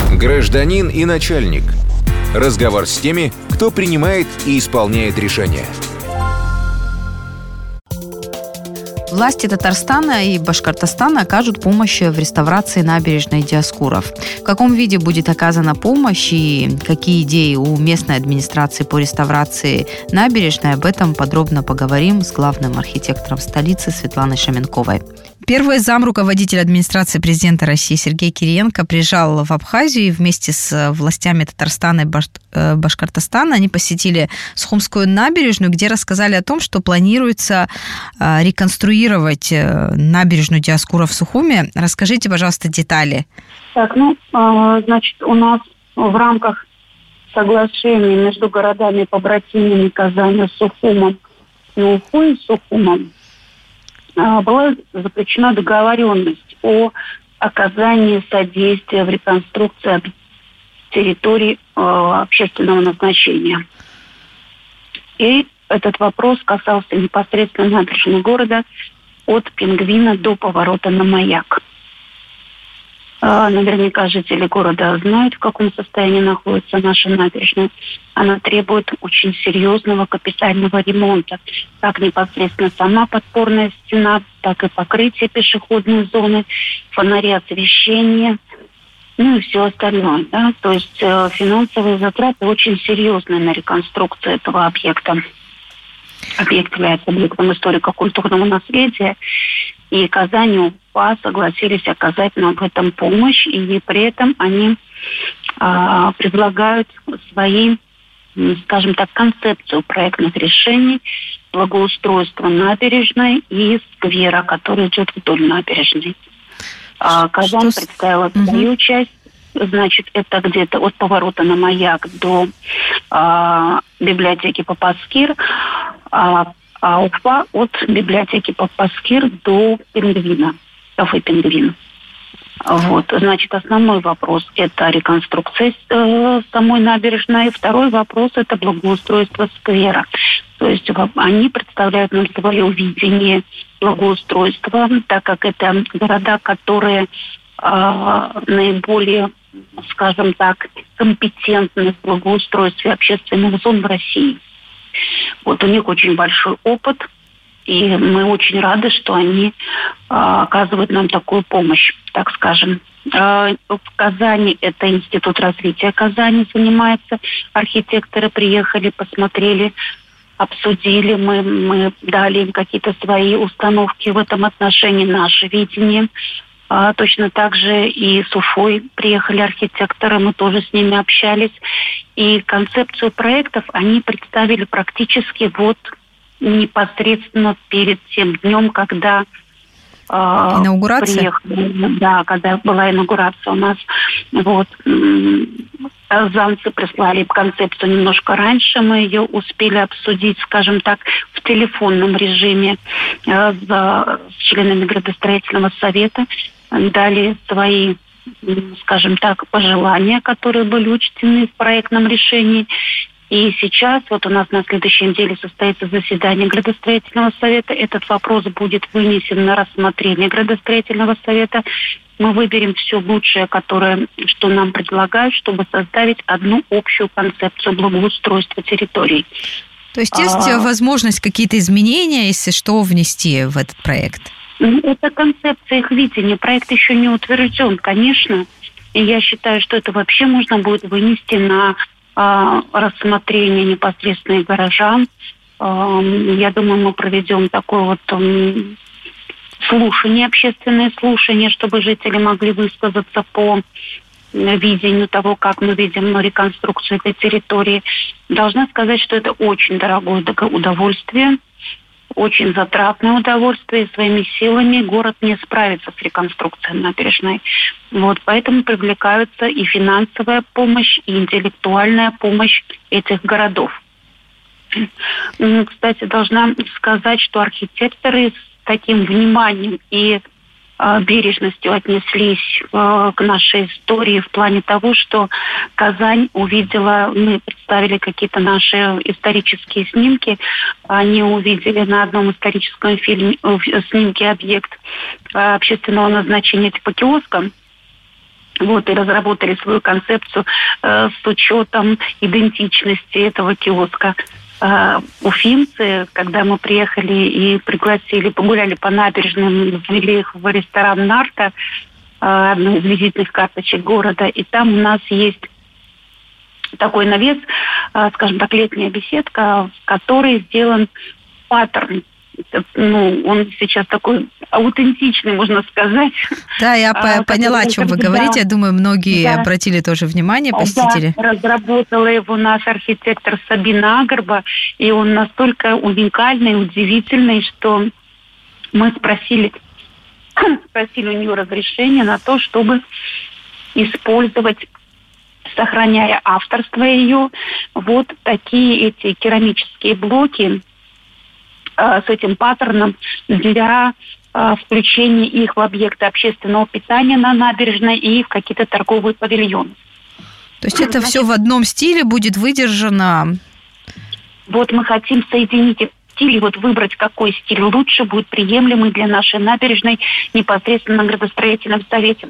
Гражданин и начальник. Разговор с теми, кто принимает и исполняет решения. Власти Татарстана и Башкортостана окажут помощь в реставрации набережной Диоскуров. В каком виде будет оказана помощь и какие идеи у местной администрации по реставрации набережной, об этом подробно поговорим с главным архитектором столицы Светланой Шаменковой. Первый зам руководителя администрации президента России Сергей Кириенко приезжал в Абхазию и вместе с властями Татарстана и Башкортостана они посетили Сухумскую набережную, где рассказали о том, что планируется реконструировать набережную Диоскура в Сухуме. Расскажите, пожалуйста, детали. Так, значит, у нас в рамках соглашения между городами-побратимами Казани, Сухумом и Уфой, Сухумом, была заключена договоренность о оказании содействия в реконструкции территорий общественного назначения. И этот вопрос касался непосредственно набережной города от Пингвина до поворота на Маяк. Наверняка жители города знают, в каком состоянии находится наша набережная. Она требует очень серьезного капитального ремонта. Как непосредственно сама подпорная стена, так и покрытие пешеходной зоны, фонари освещения, и все остальное. Да? То есть финансовые затраты очень серьезные на реконструкцию этого объекта. Объект является объектом историко-культурного наследия. И Казань и Уфа согласились оказать нам в этом помощь. И при этом они предлагают свои, скажем так, концепцию проектных решений благоустройства набережной и сквера, который идет вдоль набережной. Казань представила свою часть. Значит, это где-то от поворота на Маяк до библиотеки Папаскир, а Уфа от библиотеки Папаскир до Пингвина, кафе «Пингвин». Вот, значит, основной вопрос – это реконструкция самой набережной. Второй вопрос – это благоустройство сквера. То есть они представляют нам свое видение благоустройства, так как это города, которые наиболее, скажем так, компетентны в благоустройстве общественных зон в России. Вот у них очень большой опыт, и мы очень рады, что они оказывают нам такую помощь, так скажем. В Казани это Институт развития Казани занимается. Архитекторы приехали, посмотрели, обсудили. Мы дали им какие-то свои установки в этом отношении, наше видение. Точно так же и с Уфой приехали архитекторы, мы тоже с ними общались. И концепцию проектов они представили практически вот непосредственно перед тем днем, когда инаугурация? Приехали. Да, когда была инаугурация у нас. Вот. Замцы прислали концепцию немножко раньше, мы ее успели обсудить, скажем так, в телефонном режиме с членами градостроительного совета, дали свои, скажем так, пожелания, которые были учтены в проектном решении. И сейчас вот у нас на следующей неделе состоится заседание градостроительного совета. Этот вопрос будет вынесен на рассмотрение градостроительного совета. Мы выберем все лучшее, что нам предлагают, чтобы составить одну общую концепцию благоустройства территорий. То есть есть возможность какие-то изменения, если что, внести в этот проект? Это концепция их видения. Проект еще не утвержден, конечно. И я считаю, что это вообще можно будет вынести на рассмотрение непосредственно горожан. Я думаю, мы проведем такое вот слушание, общественное слушание, чтобы жители могли высказаться по видению того, как мы видим реконструкцию этой территории. Должна сказать, что это очень дорогое удовольствие, очень затратное удовольствие, и своими силами город не справится с реконструкцией набережной. Вот, поэтому привлекаются и финансовая помощь, и интеллектуальная помощь этих городов. Кстати, должна сказать, что архитекторы с таким вниманием и бережностью отнеслись к нашей истории в плане того, что Казань увидела, мы представили какие-то наши исторические снимки, они увидели на одном историческом снимке объект общественного назначения типа киоска, Вот, и разработали свою концепцию с учетом идентичности этого киоска. Уфимцы, когда мы приехали и пригласили, погуляли по набережным, завели их в ресторан «Нарта», одну из визитных карточек города, и там у нас есть такой навес, скажем так, летняя беседка, в которой сделан паттерн. Он сейчас такой аутентичный, можно сказать. Да, я поняла, о чем вы говорите. Я думаю, многие обратили тоже внимание, посетители. Да, разработала его наш архитектор Сабина Агарба, и он настолько уникальный, удивительный, что мы спросили у нее разрешение на то, чтобы использовать, сохраняя авторство ее, вот такие эти керамические блоки с этим паттерном для включения их в объекты общественного питания на набережной и в какие-то торговые павильоны. То есть это все в одном стиле будет выдержано? Вот мы хотим соединить их стили, вот выбрать, какой стиль лучше будет приемлемый для нашей набережной непосредственно на градостроительном совете.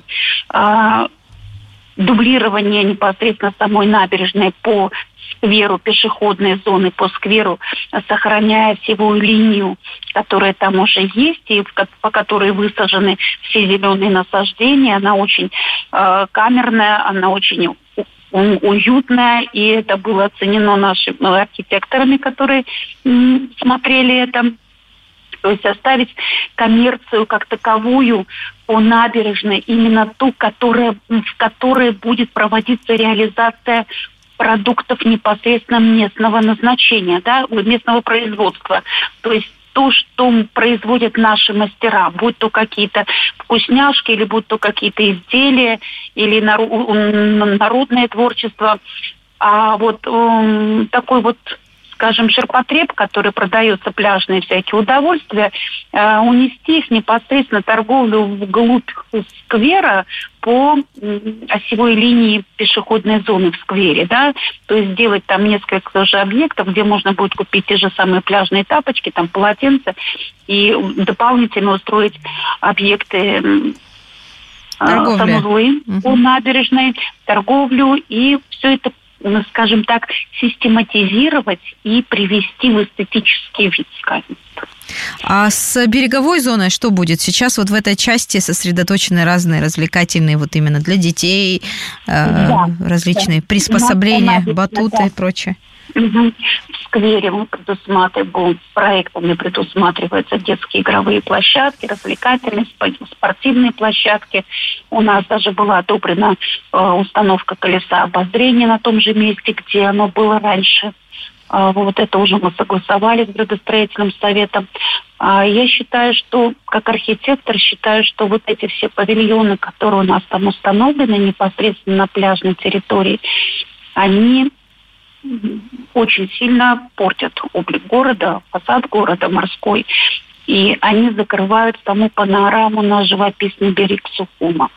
Дублирование непосредственно самой набережной по скверу, пешеходной зоны по скверу, сохраняя всевую линию, которая там уже есть, и по которой высажены все зеленые насаждения. Она очень камерная, она очень уютная, и это было оценено нашими архитекторами, которые смотрели это. То есть оставить коммерцию как таковую по набережной, именно ту, в которой будет проводиться реализация продуктов непосредственно местного назначения, да, местного производства. То есть то, что производят наши мастера, будь то какие-то вкусняшки, или будь то какие-то изделия, или народное творчество. А вот такой вот, скажем, ширпотреб, который продается, пляжные всякие удовольствия, унести их непосредственно торговлю вглубь сквера по осевой линии пешеходной зоны в сквере, да, то есть сделать там несколько тоже объектов, где можно будет купить те же самые пляжные тапочки, там полотенца, и дополнительно устроить объекты санузлы по набережной, торговлю, и все это, скажем так, систематизировать и привести в эстетический вид, скажем. А с береговой зоной что будет? Сейчас вот в этой части сосредоточены разные развлекательные, вот именно для детей, различные приспособления, батуты и прочее. В сквере мы проектами предусматриваются детские игровые площадки, развлекательные, спортивные площадки. У нас даже была одобрена установка колеса обозрения на том же месте, где оно было раньше. Вот это уже мы согласовали с градостроительным советом. Я считаю, что, как архитектор, считаю, что вот эти все павильоны, которые у нас там установлены непосредственно на пляжной территории, они очень сильно портят облик города, фасад города морской. И они закрывают саму панораму на живописный берег Сухума.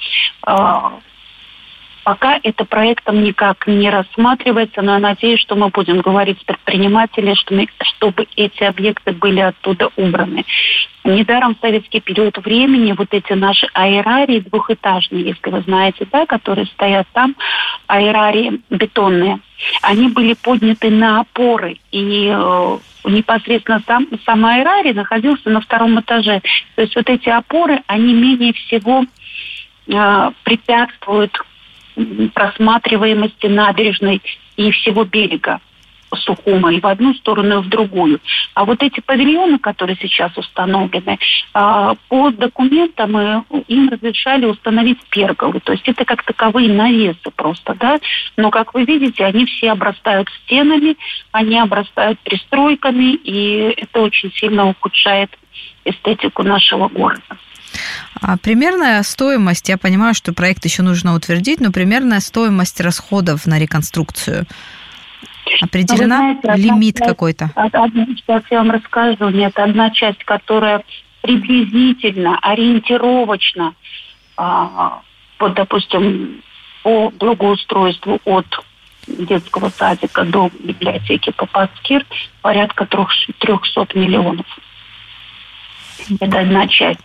Пока это проектом никак не рассматривается, но я надеюсь, что мы будем говорить с предпринимателями, чтобы эти объекты были оттуда убраны. Недаром в советский период времени вот эти наши аэрарии двухэтажные, если вы знаете, да, которые стоят там, аэрарии бетонные, они были подняты на опоры, и непосредственно сам аэрарий находился на втором этаже. То есть вот эти опоры, они менее всего препятствуют просматриваемости набережной и всего берега Сухума и в одну сторону, и в другую. А вот эти павильоны, которые сейчас установлены, по документам им разрешали установить перголы. То есть это как таковые навесы просто, да. Но, как вы видите, они все обрастают стенами, они обрастают пристройками, и это очень сильно ухудшает эстетику нашего города. А примерная стоимость, я понимаю, что проект еще нужно утвердить, но примерная стоимость расходов на реконструкцию определена? Знаете, лимит какой-то? Сейчас я вам расскажу. Нет, одна часть, которая приблизительно, ориентировочно, вот, допустим, по благоустройству от детского садика до библиотеки Папаскир, порядка 300 миллионов. Это одна часть.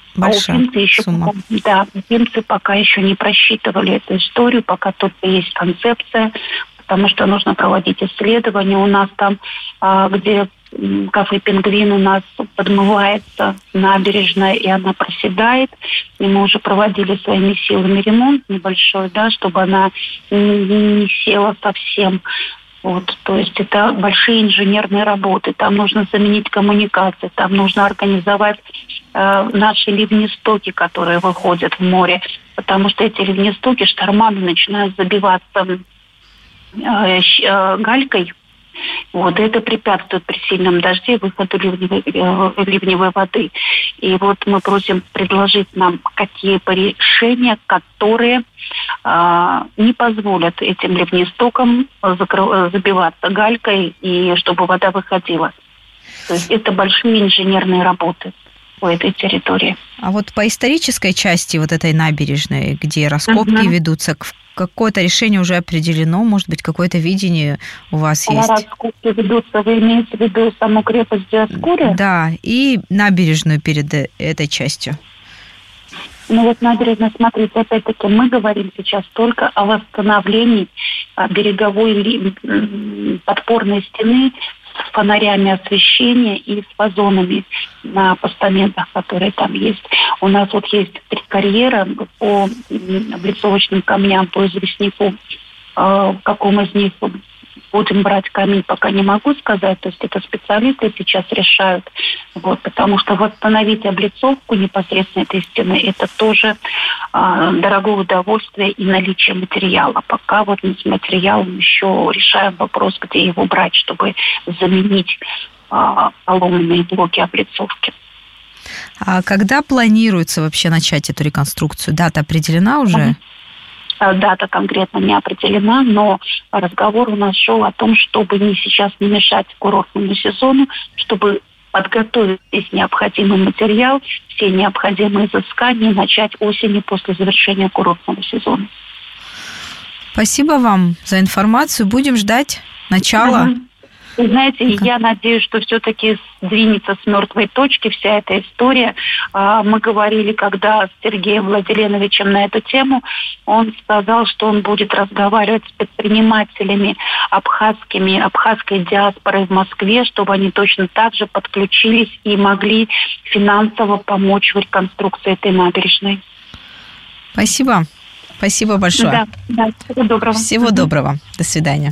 большая сумма. Уфимцы пока еще не просчитывали эту историю, пока только есть концепция, потому что нужно проводить исследования. У нас там, где кафе «Пингвин» у нас подмывается набережная, и она проседает. И мы уже проводили своими силами ремонт небольшой, чтобы она не села совсем. То есть это большие инженерные работы. Там нужно заменить коммуникации, там нужно организовать наши ливнестоки, которые выходят в море, потому что эти ливнестоки, штормами начинают забиваться галькой. Это препятствует при сильном дожде выходу ливневой воды. И мы просим предложить нам какие-то решения, которые не позволят этим ливнестокам забиваться галькой и чтобы вода выходила. То есть это большие инженерные работы по этой территории. А по исторической части этой набережной, где раскопки ведутся, какое-то решение уже определено? Может быть, какое-то видение у вас есть? Раскопки ведутся, вы имеете в виду саму крепость Диоскурия? Да, и набережную перед этой частью. Набережная, смотрите, опять-таки, мы говорим сейчас только о восстановлении береговой подпорной стены с фонарями освещения и с вазонами на постаментах, которые там есть. У нас есть 3 карьера по облицовочным камням, по известняку. В каком из них будем брать камень, пока не могу сказать. То есть это специалисты сейчас решают. Потому что восстановить облицовку непосредственно этой стены, это тоже дорогое удовольствие и наличие материала. Пока мы с материалом еще решаем вопрос, где его брать, чтобы заменить поломанные блоки облицовки. А когда планируется вообще начать эту реконструкцию? Дата определена уже? Дата конкретно не определена, но разговор у нас шел о том, чтобы сейчас не мешать курортному сезону, чтобы подготовить весь необходимый материал, все необходимые изыскания, начать осенью после завершения курортного сезона. Спасибо вам за информацию. Будем ждать начала. Вы знаете, я надеюсь, что все-таки сдвинется с мертвой точки вся эта история. Мы говорили, когда с Сергеем Владиленовичем на эту тему, он сказал, что он будет разговаривать с предпринимателями абхазской диаспоры в Москве, чтобы они точно так же подключились и могли финансово помочь в реконструкции этой набережной. Спасибо. Спасибо большое. Да, всего доброго. Всего доброго. До свидания.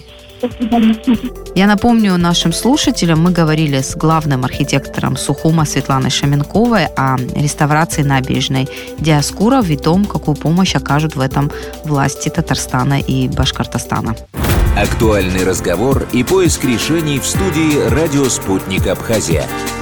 Я напомню нашим слушателям, мы говорили с главным архитектором Сухума Светланой Шаменковой о реставрации набережной Диоскуров и том, какую помощь окажут в этом власти Татарстана и Башкортостана. Актуальный разговор и поиск решений в студии «Радио Спутник Абхазия».